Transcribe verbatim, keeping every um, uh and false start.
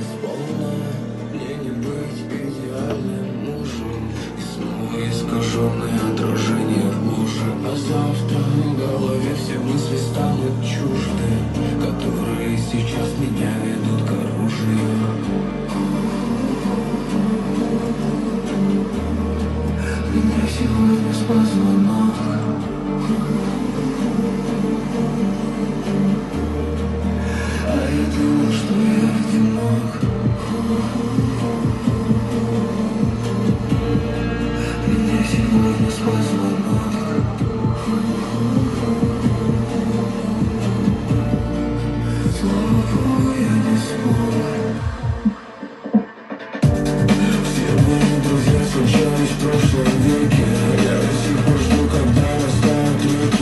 сполна. Мне не быть идеальным мужем, и снова искаженное отражение в луже. А завтра в голове все мысли станут чужды, которые сейчас меня ведут к оружию. Меня сегодня спасло.